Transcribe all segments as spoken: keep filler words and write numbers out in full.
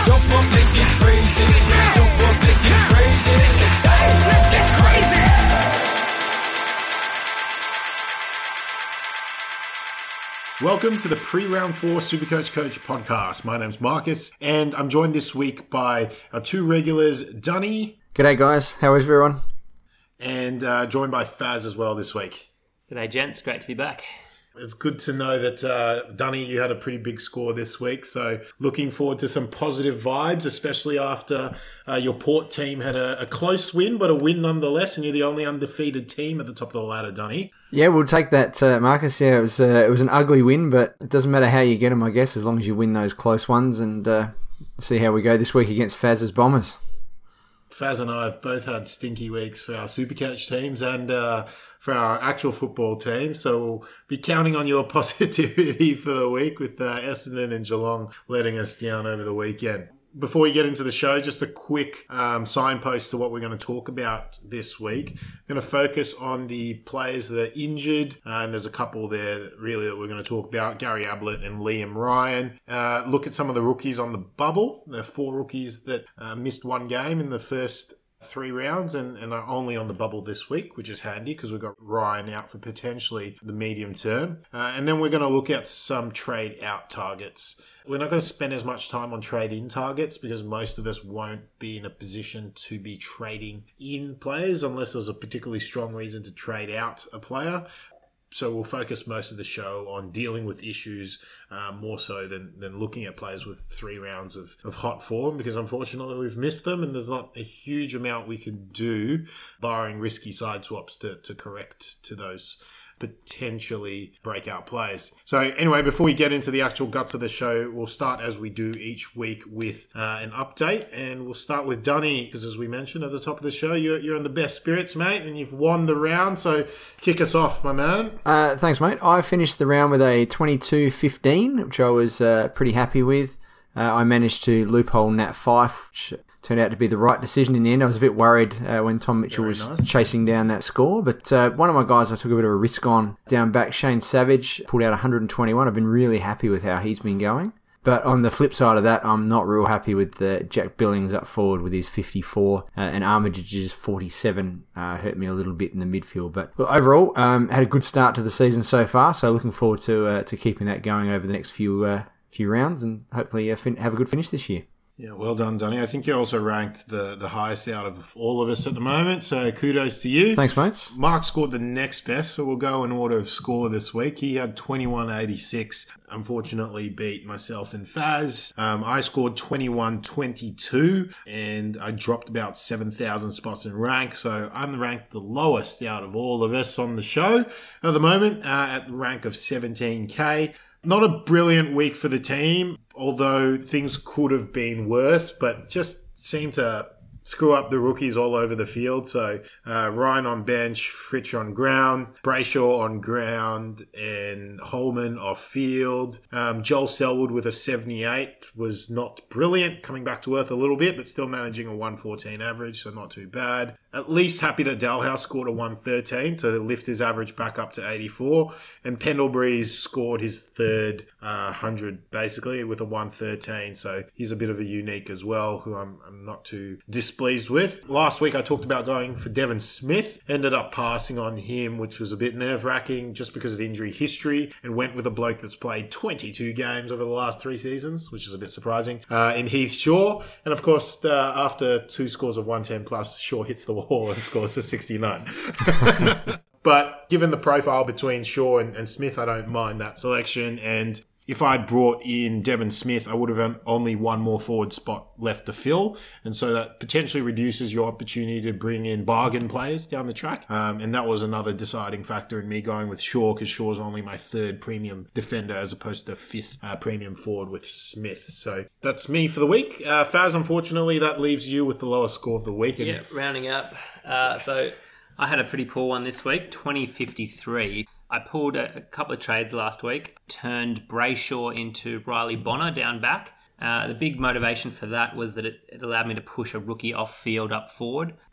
Jump up, let's get crazy. Jump up, let's get crazy. Hey, let's get crazy. Welcome to the pre-round four Supercoach Coach podcast. My name's Marcus, and I'm joined this week by our two regulars, Dunny. G'day guys, how is everyone? And uh, joined by Faz as well this week. G'day gents, great to be back. It's good to know that, uh, Dunny, you had a pretty big score this week. So looking forward to some positive vibes, especially after uh, your Port team had a, a close win, but a win nonetheless. And you're the only undefeated team at the top of the ladder, Dunny. Yeah, we'll take that, uh, Marcus. Yeah, it was uh, it was an ugly win, but it doesn't matter how you get them, I guess, as long as you win those close ones. And uh, see how we go this week against Faz's Bombers. Faz and I have both had stinky weeks for our Supercoach teams and uh, for our actual football team. So we'll be counting on your positivity for the week with uh, Essendon and Geelong letting us down over the weekend. Before we get into the show, just a quick um, signpost to what we're going to talk about this week. We're going to focus on the players that are injured, uh, and there's a couple there that really that we're going to talk about, Gary Ablett and Liam Ryan. Uh, look at some of the rookies on the bubble. There are four rookies that uh, missed one game in the first three rounds and, and are only on the bubble this week, which is handy because we've got Ryan out for potentially the medium term. Uh, and then we're going to look at some trade out targets. We're not going to spend as much time on trade in targets because most of us won't be in a position to be trading in players unless there's a particularly strong reason to trade out a player. So we'll focus most of the show on dealing with issues uh, more so than, than looking at players with three rounds of, of hot form because unfortunately we've missed them and there's not a huge amount we can do barring risky side swaps to, to correct to those potentially breakout players. So anyway, before we get into the actual guts of the show, we'll start as we do each week with uh, an update, and we'll start with Dunny because as we mentioned at the top of the show, you're, you're in the best spirits, mate, and you've won the round, so kick us off, my man. Uh, thanks, mate. I finished the round with a twenty-two fifteen, which I was uh, pretty happy with. Uh, I managed to loophole Nat Fyfe, which turned out to be the right decision in the end. I was a bit worried uh, when Tom Mitchell Very was nice. chasing down that score. But uh, one of my guys I took a bit of a risk on down back, Shane Savage, pulled out one hundred twenty-one. I've been really happy with how he's been going. But on the flip side of that, I'm not real happy with uh, Jack Billings up forward with his fifty-four. Uh, and Armitage's forty-seven uh, hurt me a little bit in the midfield. But look, overall, um, had a good start to the season so far. So looking forward to uh, to keeping that going over the next few uh, few rounds and hopefully uh, fin- have a good finish this year. Yeah, well done, Dunny. I think you're also ranked the, the highest out of all of us at the moment, so kudos to you. Thanks, mates. Mark scored the next best, so we'll go in order of score this week. He had twenty-one eighty-six, unfortunately beat myself and Faz. Um, I scored twenty-one twenty-two, and I dropped about seven thousand spots in rank, so I'm ranked the lowest out of all of us on the show at the moment, uh, at the rank of seventeen K. Not a brilliant week for the team, although things could have been worse, but just seemed to screw up the rookies all over the field. So uh, Ryan on bench, Fritsch on ground, Brayshaw on ground, and Holman off field. Um, Joel Selwood with a seventy-eight was not brilliant, coming back to earth a little bit, but still managing a one fourteen average, so not too bad. At least happy that Dalhouse scored a one thirteen to lift his average back up to eighty-four. And Pendlebury's scored his third uh, one hundred, basically, with a one thirteen. So he's a bit of a unique as well, who I'm, I'm not too displeased with. Last week I talked about going for Devon Smith. Ended up passing on him, which was a bit nerve-wracking just because of injury history, and went with a bloke that's played twenty-two games over the last three seasons, which is a bit surprising, uh, in Heath Shaw. And of course, uh, after two scores of one ten plus, Shaw hits the wall and scores a sixty-nine. But given the profile between Shaw and, and Smith, I don't mind that selection. And if I'd brought in Devon Smith, I would have only one more forward spot left to fill. And so that potentially reduces your opportunity to bring in bargain players down the track. Um, and that was another deciding factor in me going with Shaw, because Shaw's only my third premium defender as opposed to fifth uh, premium forward with Smith. So that's me for the week. Uh, Faz, unfortunately, that leaves you with the lowest score of the week. And yeah, rounding up. Uh, so I had a pretty poor one this week, twenty fifty-three. I pulled a, a couple of trades last week, turned Brayshaw into Riley Bonner down back. Uh, the big motivation for that was that it, it allowed me to push a rookie off field up forward.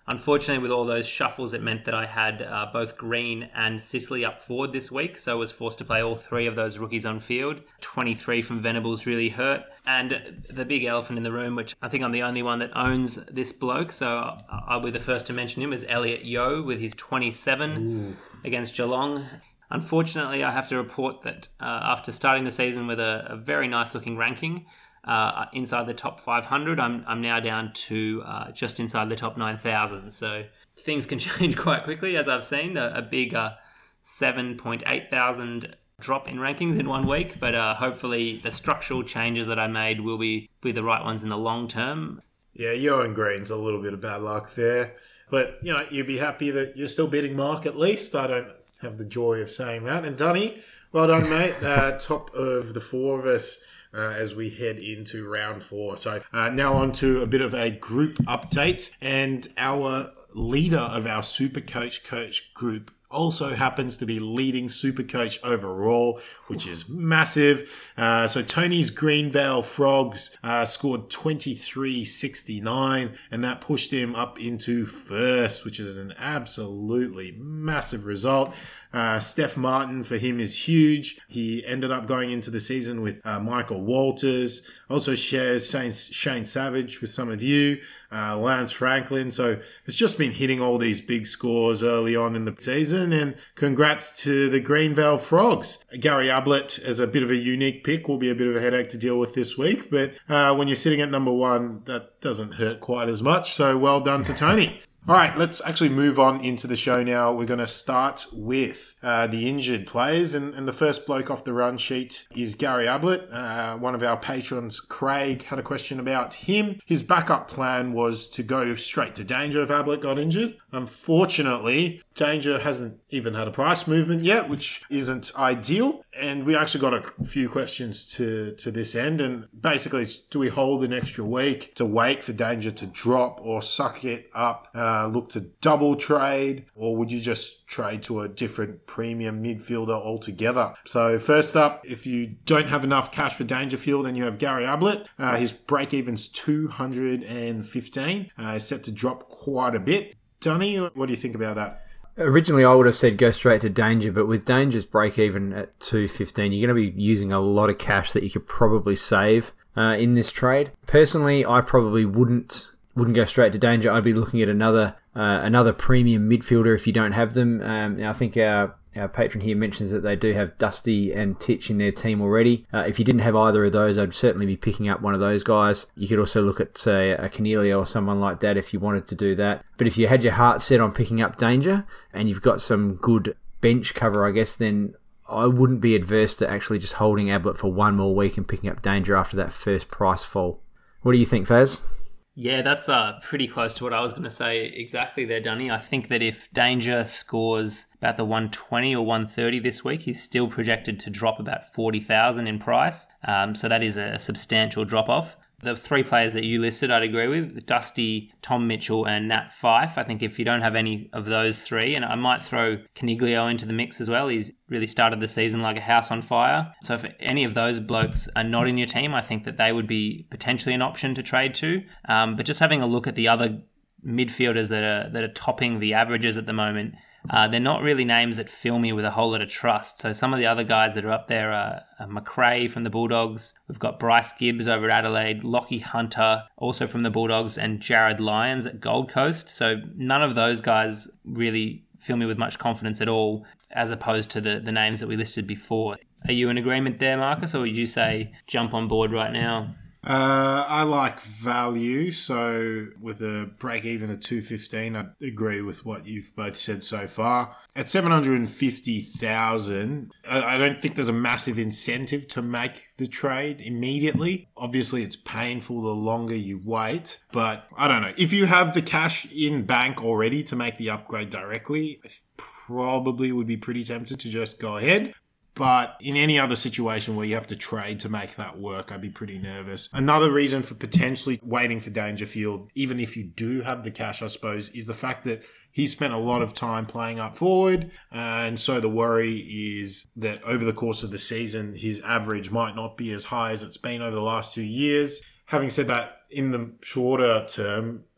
Unfortunately, with all those shuffles, it meant that I had uh, both Green and Sicily up forward this week, so I was forced to play all three of those rookies on field. twenty-three from Venables really hurt. And the big elephant in the room, which I think I'm the only one that owns this bloke, so I'll be the first to mention him, is Elliot Yeo with his twenty-seven Ooh. Against Geelong. Unfortunately, I have to report that uh, after starting the season with a, a very nice-looking ranking, Uh, inside the top five hundred, I'm I'm now down to uh, just inside the top nine thousand. So things can change quite quickly, as I've seen. A, a big uh, seven point eight thousand drop in rankings in one week. But uh, hopefully the structural changes that I made will be, be the right ones in the long term. Yeah, Yo and Green's a little bit of bad luck there. But, you know, you'd be happy that you're still beating Mark at least. I don't have the joy of saying that. And Dunny, well done, mate. Uh, top of the four of us. Uh, as we head into round four. So uh, now on to a bit of a group update. And our leader of our Supercoach Coach group also happens to be leading Supercoach overall, which is massive. Uh, so Tony's Greenvale Frogs uh, scored twenty-three sixty-nine, and that pushed him up into first, which is an absolutely massive result. Uh, Steph Martin for him is huge. He ended up going into the season with uh, Michael Walters. Also shares Shane, Shane Savage with some of you, uh, Lance Franklin. So it's just been hitting all these big scores early on in the season. And congrats to the Greenvale Frogs. Gary Ablett as a bit of a unique pick will be a bit of a headache to deal with this week. But uh, when you're sitting at number one, that doesn't hurt quite as much. So well done to Tony. All right, let's actually move on into the show now. We're going to start with uh, the injured players. And, and the first bloke off the run sheet is Gary Ablett. Uh, one of our patrons, Craig, had a question about him. His backup plan was to go straight to Danger if Ablett got injured. Unfortunately, Danger hasn't even had a price movement yet, which isn't ideal. And we actually got a few questions to, to this end. And basically, do we hold an extra week to wait for Danger to drop or suck it up, uh, look to double trade, or would you just trade to a different premium midfielder altogether? So first up, if you don't have enough cash for Dangerfield and you have Gary Ablett, uh, his break-even's two hundred fifteen. Uh, is set to drop quite a bit. Dunny, what do you think about that? Originally, I would have said go straight to Danger, but with Danger's break-even at two fifteen, you're going to be using a lot of cash that you could probably save uh, in this trade. Personally, I probably wouldn't wouldn't go straight to Danger. I'd be looking at another uh, another premium midfielder if you don't have them. Um, now, I think our, our patron here mentions that they do have Dusty and Titch in their team already. Uh, if you didn't have either of those, I'd certainly be picking up one of those guys. You could also look at, say, a Cornelio or someone like that if you wanted to do that. But if you had your heart set on picking up Danger and you've got some good bench cover, I guess, then I wouldn't be adverse to actually just holding Ablett for one more week and picking up Danger after that first price fall. What do you think, Faz? Yeah, that's uh, pretty close to what I was going to say exactly there, Dunny. I think that if Danger scores about the one twenty or one thirty this week, he's still projected to drop about forty thousand in price. Um, so that is a substantial drop-off. The three players that you listed, I'd agree with, Dusty, Tom Mitchell and Nat Fyfe. I think if you don't have any of those three, and I might throw Coniglio into the mix as well. He's really started the season like a house on fire. So if any of those blokes are not in your team, I think that they would be potentially an option to trade to. Um, but just having a look at the other midfielders that are that are topping the averages at the moment, Uh, they're not really names that fill me with a whole lot of trust. So some of the other guys that are up there are, are McRae from the Bulldogs. We've got Bryce Gibbs over at Adelaide, Lockie Hunter also from the Bulldogs, and Jared Lyons at Gold Coast. So none of those guys really fill me with much confidence at all, as opposed to the, the names that we listed before. Are you in agreement there, Marcus, or would you say jump on board right now? Uh, I like value, so with a break even of two fifteen, I agree with what you've both said so far. At seven hundred fifty thousand, I, I don't think there's a massive incentive to make the trade immediately. Obviously, it's painful the longer you wait, but I don't know. If you have the cash in bank already to make the upgrade directly, I probably would be pretty tempted to just go ahead. But in any other situation where you have to trade to make that work, I'd be pretty nervous. Another reason for potentially waiting for Dangerfield, even if you do have the cash, I suppose, is the fact that he spent a lot of time playing up forward. And so the worry is that over the course of the season, his average might not be as high as it's been over the last two years. Having said that, in the shorter term,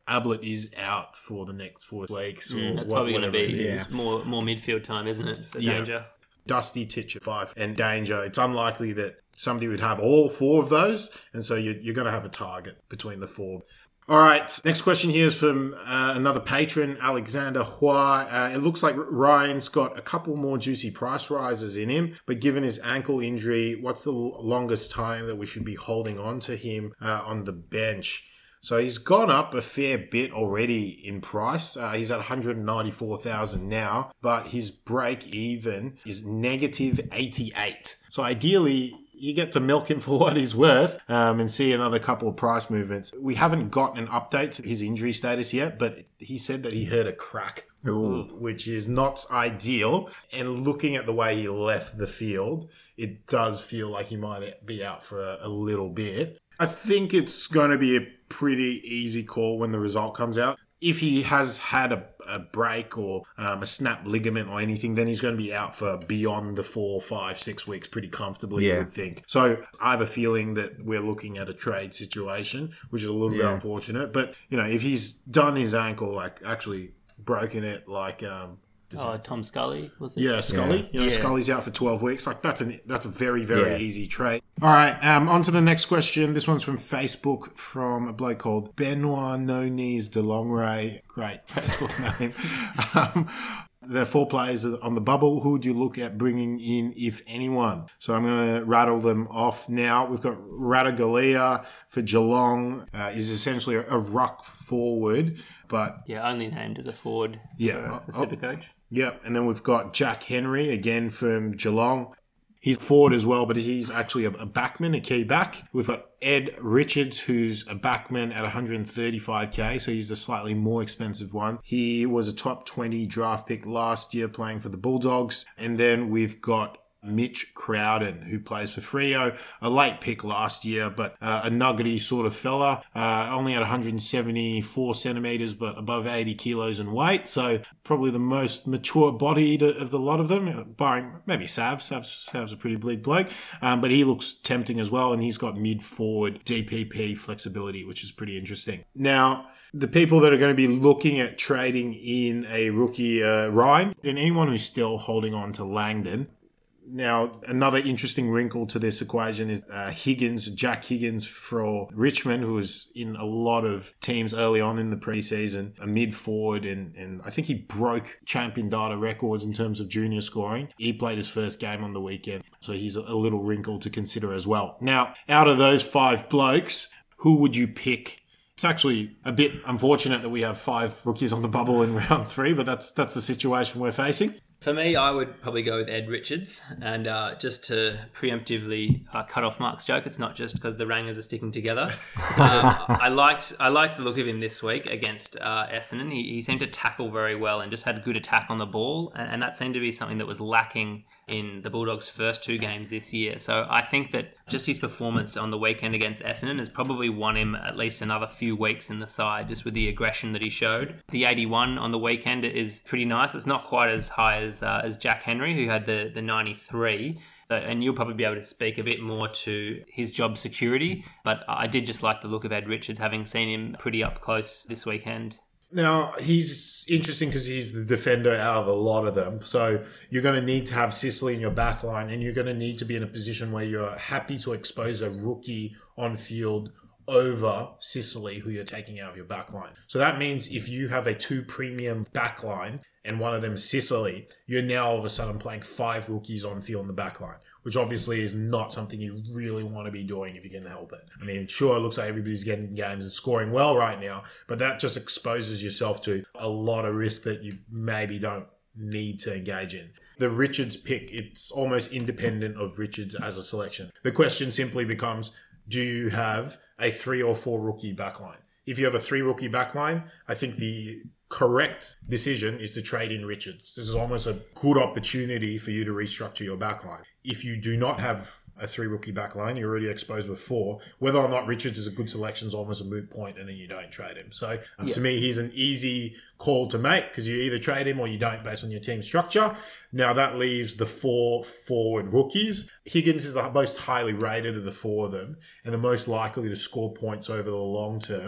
Ablett is out for the next four weeks. Or Mm, that's what- probably going to whatever be it is. more more midfield time, isn't it, for Yeah. Danger? Dusty, Titch at five, and Danger. It's unlikely that somebody would have all four of those, and so you're, you're going to have a target between the four. All right, next question here is from uh, another patron, Alexander Hua. Uh, it looks like Ryan's got a couple more juicy price rises in him, but given his ankle injury, what's the l- longest time that we should be holding on to him uh, on the bench? So he's gone up a fair bit already in price. Uh, he's at one hundred ninety-four thousand now, but his break even is negative eighty-eight. So ideally, you get to milk him for what he's worth um, and see another couple of price movements. We haven't gotten an update to his injury status yet, but he said that he heard a crack, Ooh. which is not ideal. And looking at the way he left the field, it does feel like he might be out for a, a little bit. I think it's going to be a pretty easy call when the result comes out. If he has had a, a break or um, a snap ligament or anything, then he's going to be out for beyond the four, five, six weeks pretty comfortably, Yeah. you would think. So I have a feeling that we're looking at a trade situation, which is a little bit Yeah. unfortunate. But, you know, if he's done his ankle, like actually broken it, like... Um, Oh, Tom Scully, was it? yeah, Scully. You know, Yeah. Scully's out for twelve weeks. Like that's an that's a very very Yeah. easy trade. All right, um, on to the next question. This one's from Facebook from a bloke called Benoit No Knees de Longray. Great Facebook name. um, there are four players on the bubble. Who would you look at bringing in, if anyone? So I'm going to rattle them off now. We've got Radagalia for Geelong. Uh, is essentially a, a ruck forward, but Yeah, only named as a forward Yeah. for, for Supercoach. Yep, and then we've got Jack Henry, again from Geelong. He's forward as well, but he's actually a, a backman, a key back. We've got Ed Richards, who's a backman at one hundred thirty-five K, so he's the slightly more expensive one. He was a top twenty draft pick last year playing for the Bulldogs. And then we've got Mitch Crowden, who plays for Freo, a late pick last year, but uh, a nuggety sort of fella, uh, only at one hundred seventy-four centimetres, but above eighty kilos in weight, so probably the most mature-bodied of the lot of them, barring maybe Sav. Sav Sav's a pretty big bloke, um, but he looks tempting as well, and he's got mid-forward D P P flexibility, which is pretty interesting. Now, the people that are going to be looking at trading in a rookie, uh, Ryan, and anyone who's still holding on to Langdon. Now, another interesting wrinkle to this equation is uh, Higgins, Jack Higgins for Richmond, who was in a lot of teams early on in the preseason, a mid-forward, and, and I think he broke champion data records in terms of junior scoring. He played his first game on the weekend, so he's a little wrinkle to consider as well. Now, out of those five blokes, who would you pick? It's actually a bit unfortunate that we have five rookies on the bubble in round three, but that's that's the situation we're facing. For me, I would probably go with Ed Richards. And uh, just to preemptively uh, cut off Mark's joke, it's not just because the Rangers are sticking together. uh, I liked I liked the look of him this week against uh, Essendon. He, he seemed to tackle very well and just had a good attack on the ball. And, and that seemed to be something that was lacking in the Bulldogs' first two games this year. So I think that just his performance on the weekend against Essendon has probably won him at least another few weeks in the side, just with the aggression that he showed. The eighty-one on the weekend is pretty nice. It's not quite as high as uh, as Jack Henry, who had the, the ninety-three. So, and you'll probably be able to speak a bit more to his job security. But I did just like the look of Ed Richards, having seen him pretty up close this weekend. Now, he's interesting because he's the defender out of a lot of them. So you're going to need to have Sicily in your back line, and you're going to need to be in a position where you're happy to expose a rookie on field over Sicily, who you're taking out of your back line. So that means if you have a two premium back line and one of them Sicily, you're now all of a sudden playing five rookies on field in the back line, which obviously is not something you really want to be doing if you can help it. I mean, sure, it looks like everybody's getting games and scoring well right now, but that just exposes yourself to a lot of risk that you maybe don't need to engage in. The Richards pick, it's almost independent of Richards as a selection. The question simply becomes, do you have a three or four rookie backline? If you have a three rookie backline, I think the correct decision is to trade in Richards. This is almost a good opportunity for you to restructure your backline. If you do not have a three rookie backline, you're already exposed with four. Whether or not Richards is a good selection is almost a moot point, and then you don't trade him. So um, Yeah. to me, he's an easy call to make because you either trade him or you don't based on your team structure. Now that leaves the four forward rookies. Higgins is the most highly rated of the four of them and the most likely to score points over the long term.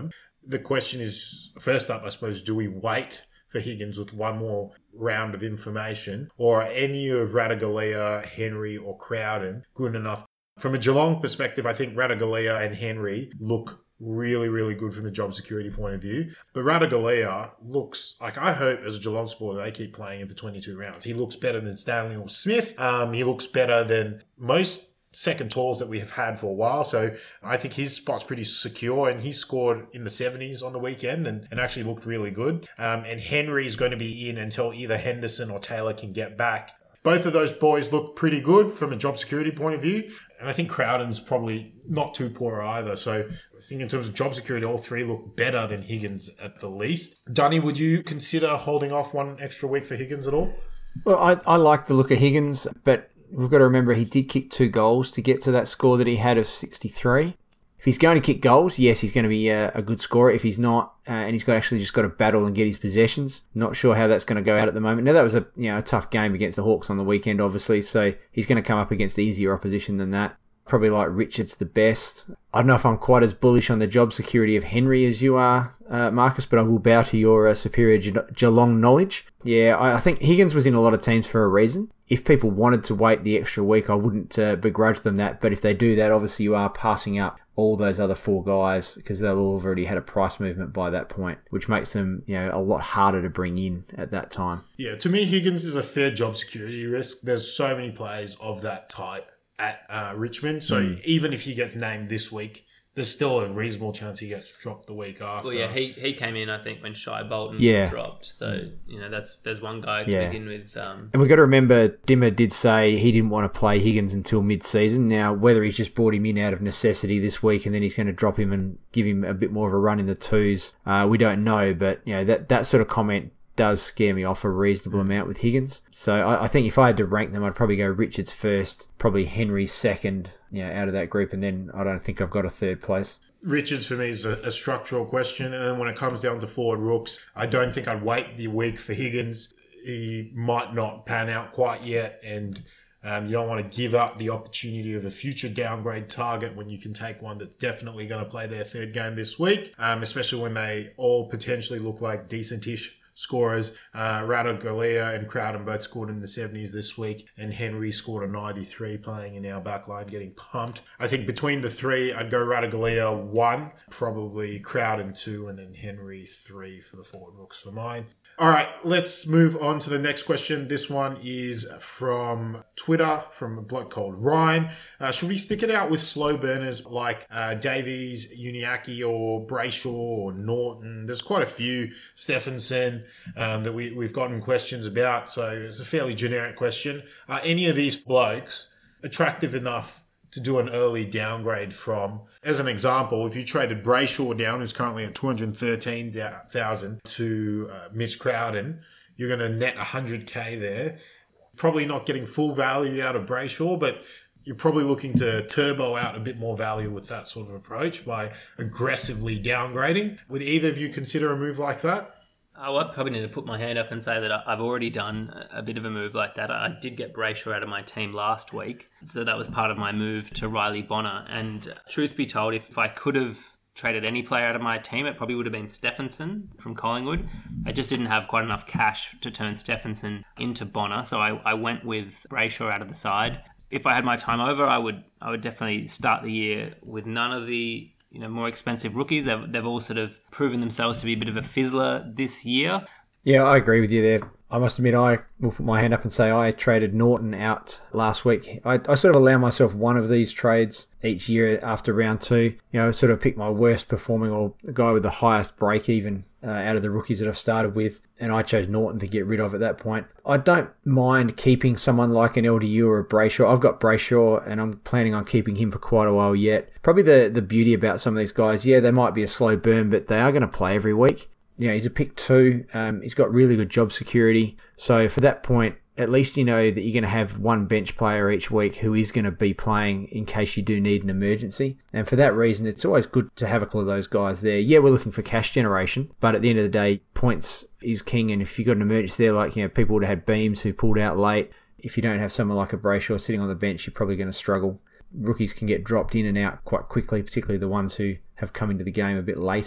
the question is, first up, I suppose, do we wait for Higgins with one more round of information, or are any of Ratugolea, Henry or Crowden good enough? From a Geelong perspective, I think Ratugolea and Henry look really, really good from a job security point of view. But Ratugolea looks like, I hope as a Geelong supporter they keep playing him for twenty-two rounds. He looks better than Stanley or Smith. Um, he looks better than most second talls that we have had for a while. So I think his spot's pretty secure, and he scored in the seventies on the weekend and, and actually looked really good. Um, and Henry's going to be in until either Henderson or Taylor can get back. Both of those boys look pretty good from a job security point of view. And I think Crowden's probably not too poor either. So I think in terms of job security, all three look better than Higgins at the least. Dunny, would you consider holding off one extra week for Higgins at all? Well, I, I like the look of Higgins, but we've got to remember he did kick two goals to get to that score that he had of sixty-three. If he's going to kick goals, yes, he's going to be a, a good scorer. If he's not, uh, and he's got actually just got to battle and get his possessions, not sure how that's going to go out at the moment. Now, that was a you know a tough game against the Hawks on the weekend, obviously, so he's going to come up against easier opposition than that. Probably like Richards the best. I don't know if I'm quite as bullish on the job security of Henry as you are, uh, Marcus, but I will bow to your uh, superior Ge- Geelong knowledge. Yeah, I, I think Higgins was in a lot of teams for a reason. If people wanted to wait the extra week, I wouldn't uh, begrudge them that. But if they do that, obviously you are passing up all those other four guys because they'll all have already had a price movement by that point, which makes them, you know, a lot harder to bring in at that time. Yeah, to me, Higgins is a fair job security risk. There's so many players of that type at uh, Richmond. So mm. even if he gets named this week, there's still a reasonable chance he gets dropped the week after. Well, yeah, he he came in, I think, when Shai Bolton yeah. dropped. So, you know, that's there's one guy to yeah. begin with. Um, and we've got to remember, Dimmer did say he didn't want to play Higgins until mid-season. Now, whether he's just brought him in out of necessity this week and then he's going to drop him and give him a bit more of a run in the twos, uh, we don't know. But, you know, that, that sort of comment does scare me off a reasonable amount with Higgins. So I, I think if I had to rank them, I'd probably go Richards first, probably Henry second, you know, out of that group, and then I don't think I've got a third place. Richards for me is a, a structural question, and then when it comes down to forward rooks, I don't think I'd wait the week for Higgins. He might not pan out quite yet, and um, you don't want to give up the opportunity of a future downgrade target when you can take one that's definitely going to play their third game this week, um, especially when they all potentially look like decent-ish scorers. Uh, Ratugolea and Crowden both scored in the seventies this week, and Henry scored a ninety-three playing in our back line, getting pumped. I think between the three, I'd go Ratugolea one, probably Crowden two, and then Henry three for the forward rooks for mine. All right, let's move on to the next question. This one is from Twitter, from a bloke called Ryan. Uh, should we stick it out with slow burners like uh, Davies, Uniacke, or Brayshaw, or Norton? There's quite a few. Stephenson um, that we, we've gotten questions about, so it's a fairly generic question. Are any of these blokes attractive enough to do an early downgrade from? As an example, if you traded Brayshaw down, who's currently at two hundred thirteen thousand, to uh, Mitch Crowden, you're going to net one hundred K there. Probably not getting full value out of Brayshaw, but you're probably looking to turbo out a bit more value with that sort of approach by aggressively downgrading. Would either of you consider a move like that? Oh, I probably need to put my hand up and say that I've already done a bit of a move like that. I did get Brayshaw out of my team last week, so that was part of my move to Riley Bonner. And truth be told, if I could have traded any player out of my team, it probably would have been Stephenson from Collingwood. I just didn't have quite enough cash to turn Stephenson into Bonner, so I, I went with Brayshaw out of the side. If I had my time over, I would I would definitely start the year with none of the you know, more expensive rookies. They've, they've all sort of proven themselves to be a bit of a fizzler this year. Yeah, I agree with you there. I must admit, I will put my hand up and say I traded Norton out last week. I, I sort of allow myself one of these trades each year after round two. You know, sort of pick my worst performing or the guy with the highest break even uh, out of the rookies that I've started with. And I chose Norton to get rid of at that point. I don't mind keeping someone like an L D U or a Brayshaw. I've got Brayshaw and I'm planning on keeping him for quite a while yet. Probably the, the beauty about some of these guys, yeah, they might be a slow burn, but they are going to play every week. You know, he's a pick two. Um, he's got really good job security. So for that point, at least you know that you're going to have one bench player each week who is going to be playing in case you do need an emergency. And for that reason, it's always good to have a couple of those guys there. Yeah, we're looking for cash generation, but at the end of the day, points is king. And if you've got an emergency there, like, you know, people would have had Beams who pulled out late. If you don't have someone like a Brayshaw sitting on the bench, you're probably going to struggle. Rookies can get dropped in and out quite quickly, particularly the ones who have come into the game a bit later.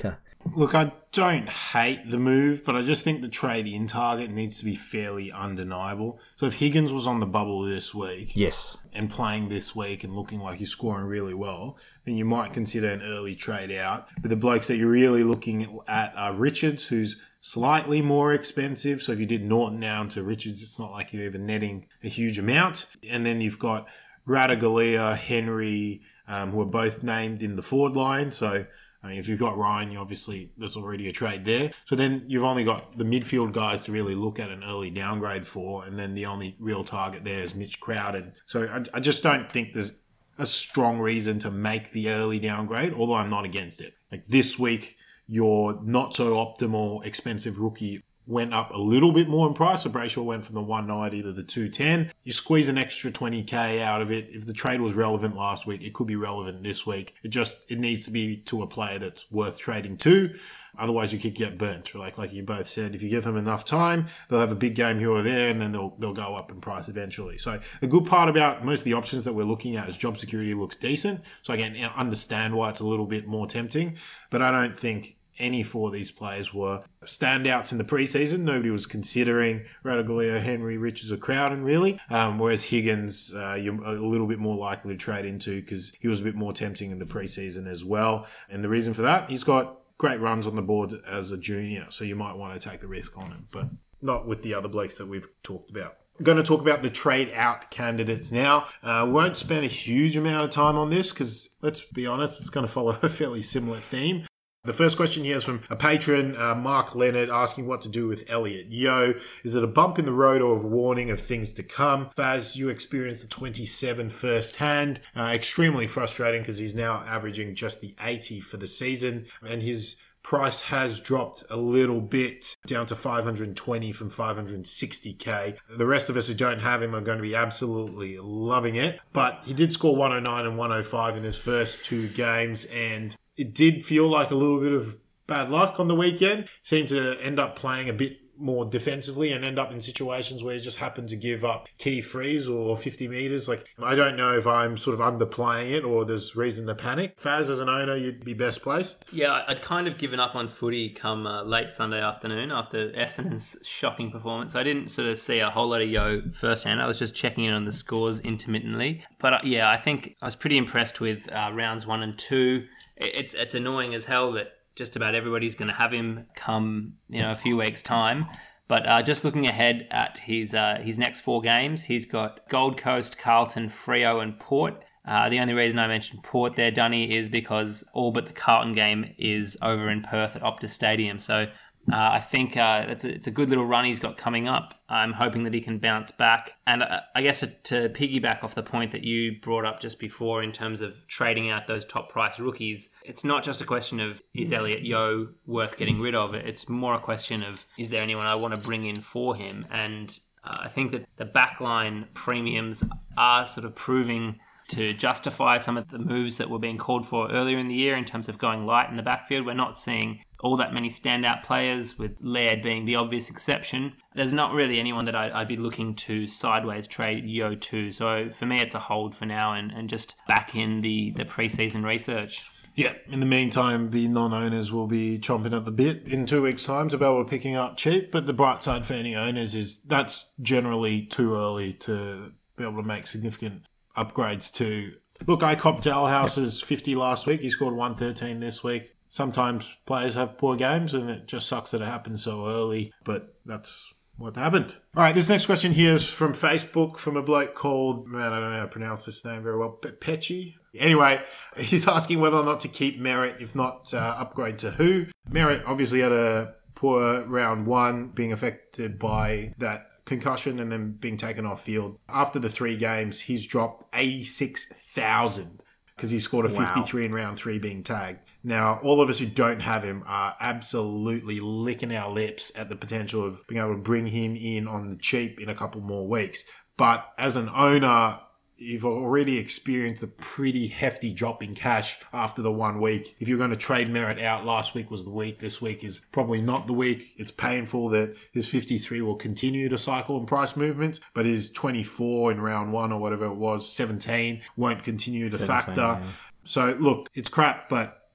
Look, I don't hate the move, but I just think the trade-in target needs to be fairly undeniable. So if Higgins was on the bubble this week Yes. and playing this week and looking like he's scoring really well, then you might consider an early trade out. But the blokes that you're really looking at are Richards, who's slightly more expensive. So if you did Norton down to Richards, it's not like you're even netting a huge amount. And then you've got Radaglia, Henry, um, who are both named in the forward line. So I mean, if you've got Ryan, you obviously, there's already a trade there. So then you've only got the midfield guys to really look at an early downgrade for, and then the only real target there is Mitch Crowden. So I, I just don't think there's a strong reason to make the early downgrade, although I'm not against it. Like this week, your not so optimal expensive rookie went up a little bit more in price. So Brayshaw went from the one ninety to the two ten. You squeeze an extra twenty K out of it. If the trade was relevant last week, it could be relevant this week. It just, it needs to be to a player that's worth trading to. Otherwise, you could get burnt. Like like you both said, if you give them enough time, they'll have a big game here or there, and then they'll they'll go up in price eventually. So the good part about most of the options that we're looking at is job security looks decent. So I can understand why it's a little bit more tempting, but I don't think any four of these players were standouts in the preseason. Nobody was considering Radaglia, Henry, Richards, or Crowden, really. Um, whereas Higgins, uh, you're a little bit more likely to trade into because he was a bit more tempting in the preseason as well. And the reason for that, he's got great runs on the board as a junior, so you might want to take the risk on him, but not with the other blokes that we've talked about. I'm going to talk about the trade out candidates now. Uh, won't spend a huge amount of time on this because, let's be honest, it's going to follow a fairly similar theme. The first question here is from a patron, uh, Mark Leonard, asking what to do with Elliot Yeo. Is it a bump in the road or a warning of things to come? Faz, you experienced the twenty-seven firsthand. Uh, extremely frustrating because he's now averaging just the eighty for the season, and his price has dropped a little bit down to five hundred twenty from five hundred sixty K. The rest of us who don't have him are going to be absolutely loving it, but he did score one oh nine and one oh five in his first two games, and it did feel like a little bit of bad luck on the weekend. Seemed to end up playing a bit more defensively and end up in situations where he just happened to give up key frees or fifty metres. Like, I don't know if I'm sort of underplaying it or there's reason to panic. Faz, as an owner, you'd be best placed. Yeah, I'd kind of given up on footy come uh, late Sunday afternoon after Essendon's shocking performance. I didn't sort of see a whole lot of Yo firsthand. I was just checking in on the scores intermittently. But uh, yeah, I think I was pretty impressed with uh, rounds one and two. It's it's annoying as hell that just about everybody's going to have him come, you know, a few weeks' time. But uh, just looking ahead at his uh, his next four games, he's got Gold Coast, Carlton, Freo and Port. Uh, the only reason I mentioned Port there, Dunny, is because all but the Carlton game is over in Perth at Optus Stadium. So uh, I think uh, it's, a, it's a good little run he's got coming up. I'm hoping that he can bounce back. And uh, I guess to, to piggyback off the point that you brought up just before in terms of trading out those top price rookies, it's not just a question of is Elliot Yeo worth getting rid of? It's more a question of is there anyone I want to bring in for him? And uh, I think that the backline premiums are sort of proving to justify some of the moves that were being called for earlier in the year in terms of going light in the backfield. We're not seeing all that many standout players, with Laird being the obvious exception. There's not really anyone that I'd, I'd be looking to sideways trade Yo to. So for me, it's a hold for now and, and just back in the, the preseason research. Yeah, in the meantime, the non-owners will be chomping at the bit in two weeks' time to be able to picking up cheap. But the bright side for any owners is that's generally too early to be able to make significant upgrades to. Look, I copped Dalhouse's fifty last week. He scored one thirteen this week. Sometimes players have poor games and it just sucks that it happens so early, but that's what happened. All right, this next question here is from Facebook from a bloke called, man, I don't know how to pronounce this name very well, Pechi. Anyway, he's asking whether or not to keep Merritt, if not uh, upgrade to who. Merritt obviously had a poor round one, being affected by that concussion and then being taken off field. After the three games, he's dropped eighty-six thousand because he scored a Wow. fifty-three in round three being tagged. Now, all of us who don't have him are absolutely licking our lips at the potential of being able to bring him in on the cheap in a couple more weeks. But as an owner, you've already experienced a pretty hefty drop in cash after the one week. If you're going to trade Merritt out, last week was the week. This week is probably not the week. It's painful that his fifty-three will continue to cycle in price movements, but his twenty-four in round one or whatever it was, seventeen, won't continue to seventeen, factor. yeah. So look, it's crap, but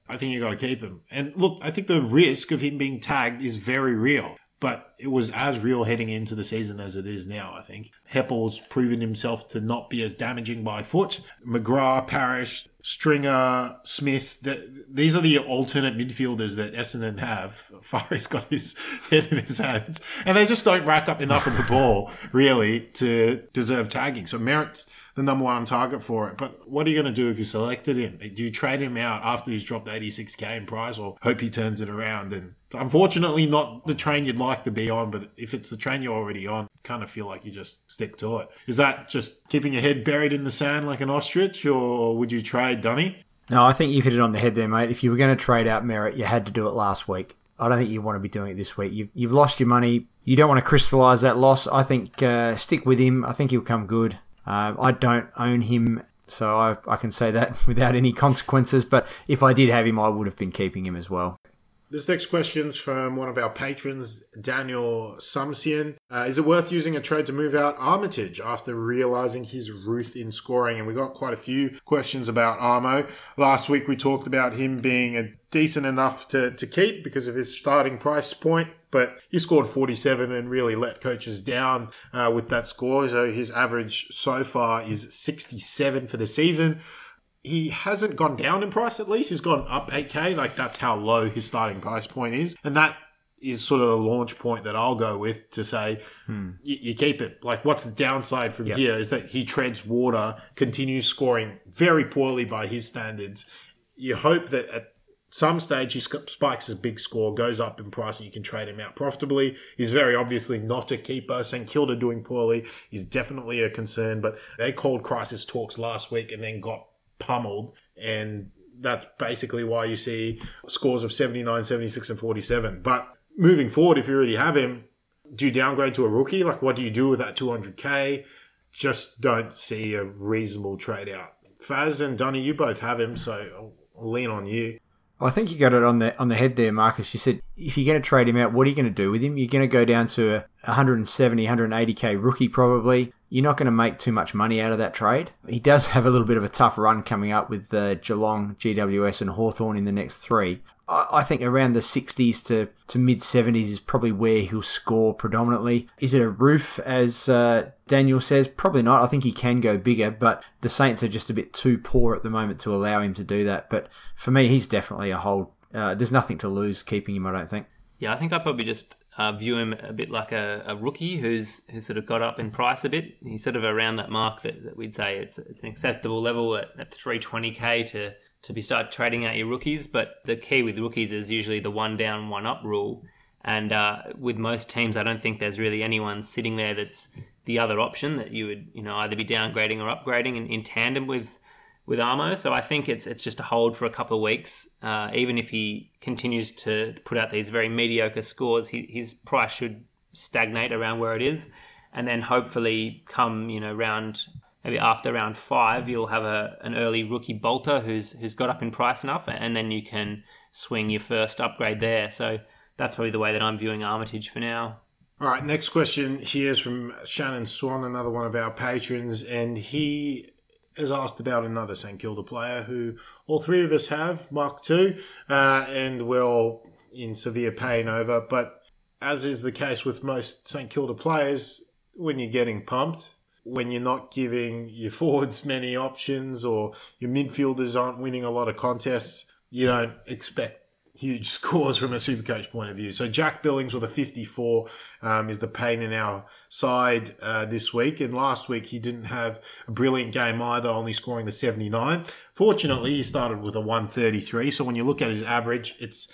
I think you got to keep him. And look, I think the risk of him being tagged is very real. But it was as real heading into the season as it is now, I think. Heppel's proven himself to not be as damaging by foot. McGrath, Parrish, Stringer, Smith, the, these are the alternate midfielders that Essendon have. Fari's got his head in his hands. And they just don't rack up enough of the ball, really, to deserve tagging. So Merritt's the number one target for it. But what are you going to do if you selected him? Do you trade him out after he's dropped eighty-six K in price, or hope he turns it around? And unfortunately, not the train you'd like to be on, but if it's the train you're already on, kind of feel like you just stick to it. Is that just keeping your head buried in the sand like an ostrich, or would you trade, Dunny? No, I think you've hit it on the head there, mate. If you were going to trade out Merritt, you had to do it last week. I don't think you want to be doing it this week. You've, you've lost your money. You don't want to crystallise that loss. I think uh, stick with him. I think he'll come good. Uh, I don't own him, so I, I can say that without any consequences. But if I did have him, I would have been keeping him as well. This next question's from one of our patrons, Daniel Sumsian. Uh, is it worth using a trade to move out Armitage after realising his Ruth in scoring? And we got quite a few questions about Armo. Last week we talked about him being a decent enough to, to keep because of his starting price point. But he scored forty-seven and really let coaches down uh, with that score. So his average so far is sixty-seven for the season. He hasn't gone down in price, at least. He's gone up eight K. Like, that's how low his starting price point is. And that is sort of the launch point that I'll go with to say, hmm. you, you keep it. Like, what's the downside from yep. here is that he treads water, continues scoring very poorly by his standards. You hope that at some stage he spikes a big score, goes up in price, and you can trade him out profitably. He's very obviously not a keeper. St Kilda doing poorly is definitely a concern, but they called crisis talks last week and then got pummeled, and that's basically why you see scores of seventy-nine, seventy-six and forty-seven. But moving forward, if you already have him, do you downgrade to a rookie? Like, what do you do with that two hundred K? Just don't see a reasonable trade out. Faz and Dunny, you both have him, so I'll, I'll lean on you. I think you got it on the on the head there, Marcus. You said if you're going to trade him out, what are you going to do with him? You're going to go down to a one seventy, one eighty K rookie probably. You're not going to make too much money out of that trade. He does have a little bit of a tough run coming up with uh, Geelong, G W S and Hawthorn in the next three. I, I think around the sixties to, to mid-seventies is probably where he'll score predominantly. Is it a roof, as uh, Daniel says? Probably not. I think he can go bigger, but the Saints are just a bit too poor at the moment to allow him to do that. But for me, he's definitely a hold. Uh, there's nothing to lose keeping him, I don't think. Yeah, I think I'd probably just uh, view him a bit like a, a rookie who's who's sort of got up in price a bit. He's sort of around that mark that, that we'd say it's it's an acceptable level at, at three twenty K to, to be start trading out your rookies. But the key with rookies is usually the one down, one up rule. And uh, with most teams, I don't think there's really anyone sitting there that's the other option that you would you know either be downgrading or upgrading in, in tandem with with Armo. So I think it's it's just a hold for a couple of weeks. Uh, even if he continues to put out these very mediocre scores, he, his price should stagnate around where it is. And then hopefully come, you know, round, maybe after round five, you'll have a an early rookie bolter who's who's got up in price enough, and then you can swing your first upgrade there. So that's probably the way that I'm viewing Armitage for now. All right, next question here is from Shannon Swan, another one of our patrons, and he has asked about another St Kilda player who all three of us have, Mark two, uh, and we're all in severe pain over. But as is the case with most St Kilda players, when you're getting pumped, when you're not giving your forwards many options or your midfielders aren't winning a lot of contests, you don't expect huge scores from a Supercoach point of view. So Jack Billings with a fifty-four um, is the pain in our side uh, this week. And last week he didn't have a brilliant game either, only scoring the seventy-nine. Fortunately, he started with a one thirty-three. So when you look at his average, it's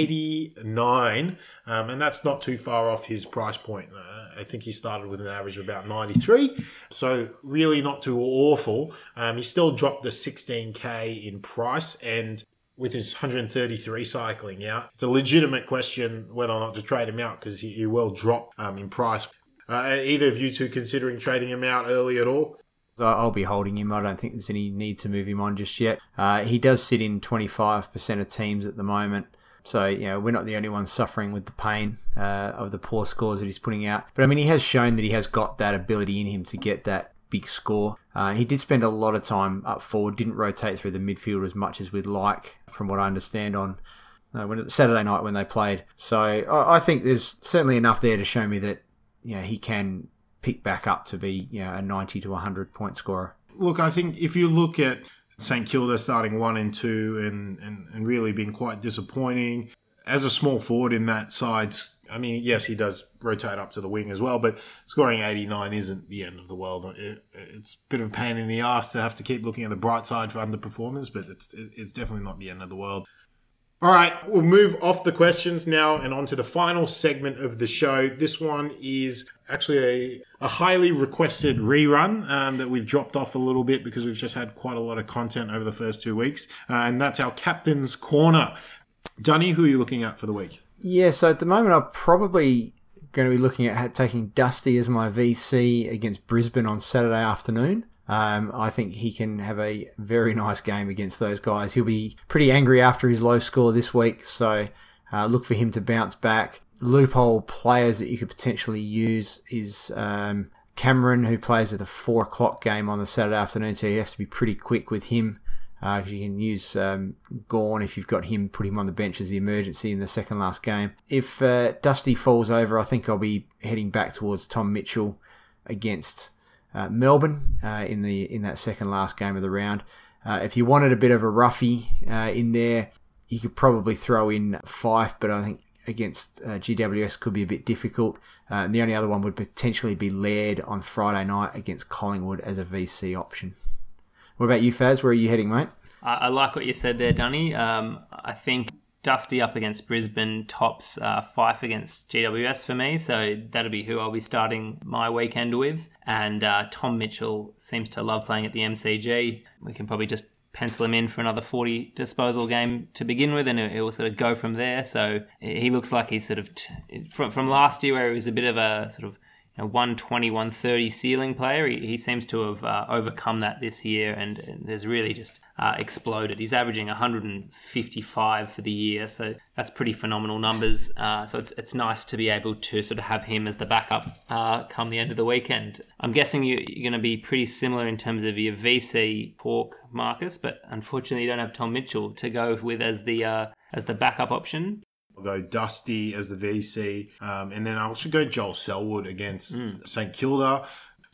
eighty-nine. Um, and that's not too far off his price point. Uh, I think he started with an average of about ninety-three. So really not too awful. Um, he still dropped the sixteen K in price, and with his one thirty-three cycling out, it's a legitimate question whether or not to trade him out because he, he will drop um, in price. Uh, either of you two considering trading him out early at all? I'll be holding him. I don't think there's any need to move him on just yet. Uh, he does sit in twenty-five percent of teams at the moment. So, you know, we're not the only ones suffering with the pain uh, of the poor scores that he's putting out. But, I mean, he has shown that he has got that ability in him to get that big score. Uh, he did spend a lot of time up forward, didn't rotate through the midfield as much as we'd like, from what I understand on uh, when Saturday night when they played. So I, I think there's certainly enough there to show me that, you know, he can pick back up to be, you know, a ninety to one hundred point scorer. Look, I think if you look at St Kilda starting one and two and, and, and really being quite disappointing, as a small forward in that side, I mean, yes, he does rotate up to the wing as well, but scoring eighty-nine isn't the end of the world. It, it's a bit of a pain in the ass to have to keep looking at the bright side for underperformers, but it's it's definitely not the end of the world. All right, we'll move off the questions now and on to the final segment of the show. This one is actually a, a highly requested rerun um, that we've dropped off a little bit because we've just had quite a lot of content over the first two weeks, uh, and that's our Captain's Corner. Dunny, who are you looking at for the week? Yeah, so at the moment I'm probably going to be looking at taking Dusty as my V C against Brisbane on Saturday afternoon. Um, I think he can have a very nice game against those guys. He'll be pretty angry after his low score this week, so uh, look for him to bounce back. Loophole players that you could potentially use is um, Cameron, who plays at the four o'clock game on the Saturday afternoon, so you have to be pretty quick with him. Because uh, you can use um, Gawn if you've got him, put him on the bench as the emergency in the second last game. If uh, Dusty falls over, I think I'll be heading back towards Tom Mitchell against uh, Melbourne uh, in the in that second last game of the round. Uh, if you wanted a bit of a roughie uh, in there, you could probably throw in Fife, but I think against uh, G W S could be a bit difficult. Uh, and the only other one would potentially be Laird on Friday night against Collingwood as a V C option. What about you, Faz? Where are you heading, mate? I, I like what you said there, Dunny. Um, I think Dusty up against Brisbane tops uh, Fife against G W S for me, so that'll be who I'll be starting my weekend with. And uh, Tom Mitchell seems to love playing at the M C G. We can probably just pencil him in for another forty disposal game to begin with, and he'll sort of go from there. So he looks like he's sort of, t- from, from last year where he was a bit of a sort of a one twenty, one thirty ceiling player. He, he seems to have uh, overcome that this year and, and has really just uh, exploded. He's averaging one hundred fifty-five for the year, so that's pretty phenomenal numbers. Uh, so it's it's nice to be able to sort of have him as the backup uh, come the end of the weekend. I'm guessing you, you're going to be pretty similar in terms of your V C pork, Marcus, but unfortunately you don't have Tom Mitchell to go with as the uh, as the backup option. I'll go Dusty as the V C, um, and then I should go Joel Selwood against mm. St Kilda.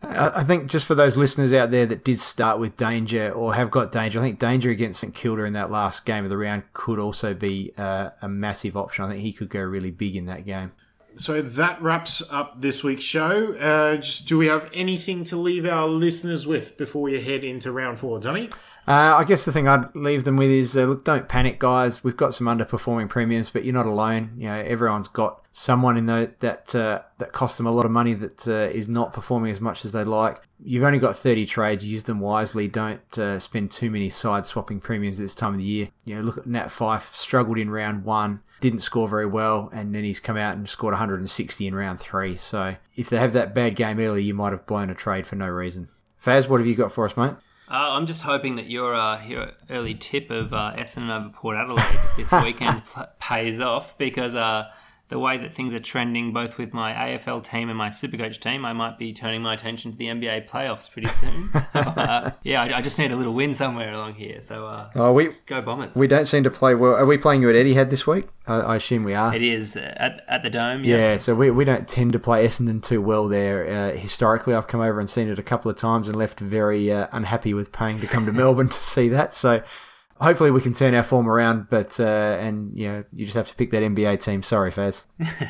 I think just for those listeners out there that did start with Danger or have got Danger, I think Danger against St Kilda in that last game of the round could also be uh, a massive option. I think he could go really big in that game. So that wraps up this week's show. Uh, just do we have anything to leave our listeners with before we head into round four, Johnny? Uh, I guess the thing I'd leave them with is, uh, look, don't panic, guys. We've got some underperforming premiums, but you're not alone. You know, everyone's got someone in the, that uh, that costs them a lot of money that uh, is not performing as much as they'd like. You've only got thirty trades. Use them wisely. Don't uh, spend too many side swapping premiums this time of the year. You know, look at Nat Fife, struggled in round one, didn't score very well, and then he's come out and scored one hundred sixty in round three. So if they have that bad game early, you might have blown a trade for no reason. Faz, what have you got for us, mate? Uh, I'm just hoping that your uh, your early tip of uh, Essendon over Port Adelaide this weekend p- pays off, because uh, the way that things are trending, both with my A F L team and my Supercoach team, I might be turning my attention to the N B A playoffs pretty soon. So, uh, yeah, I, I just need a little win somewhere along here. So uh, oh, we, just go Bombers. We don't seem to play well. Are we playing you at Etihad this week? I, I assume we are. It is at at the Dome. Yeah, yeah so we, we don't tend to play Essendon too well there. Uh, historically, I've come over and seen it a couple of times and left very uh, unhappy with paying to come to Melbourne to see that. So hopefully we can turn our form around, but uh, and you know, you just have to pick that N B A team. Sorry, Faz.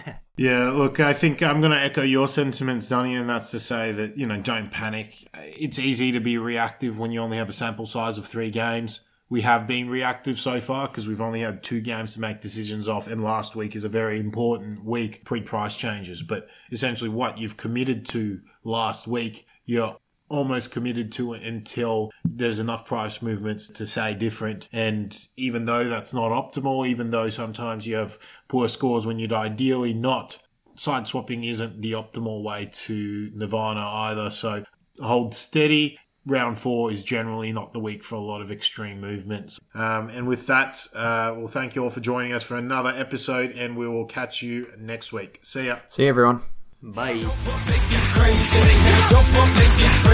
Yeah, look, I think I'm going to echo your sentiments, Donnie, and that's to say that, you know, don't panic. It's easy to be reactive when you only have a sample size of three games. We have been reactive so far because we've only had two games to make decisions off, and last week is a very important week pre-price changes. But essentially what you've committed to last week, you're almost committed to it until there's enough price movements to say different. And even though that's not optimal, even though sometimes you have poor scores when you'd ideally not, side swapping isn't the optimal way to Nirvana either. So hold steady. Round four is generally not the week for a lot of extreme movements. Um, and with that, uh, we'll thank you all for joining us for another episode, and we will catch you next week. See ya. See you, everyone. Bye. Jump up, let's get crazy. Jump up, let's get crazy.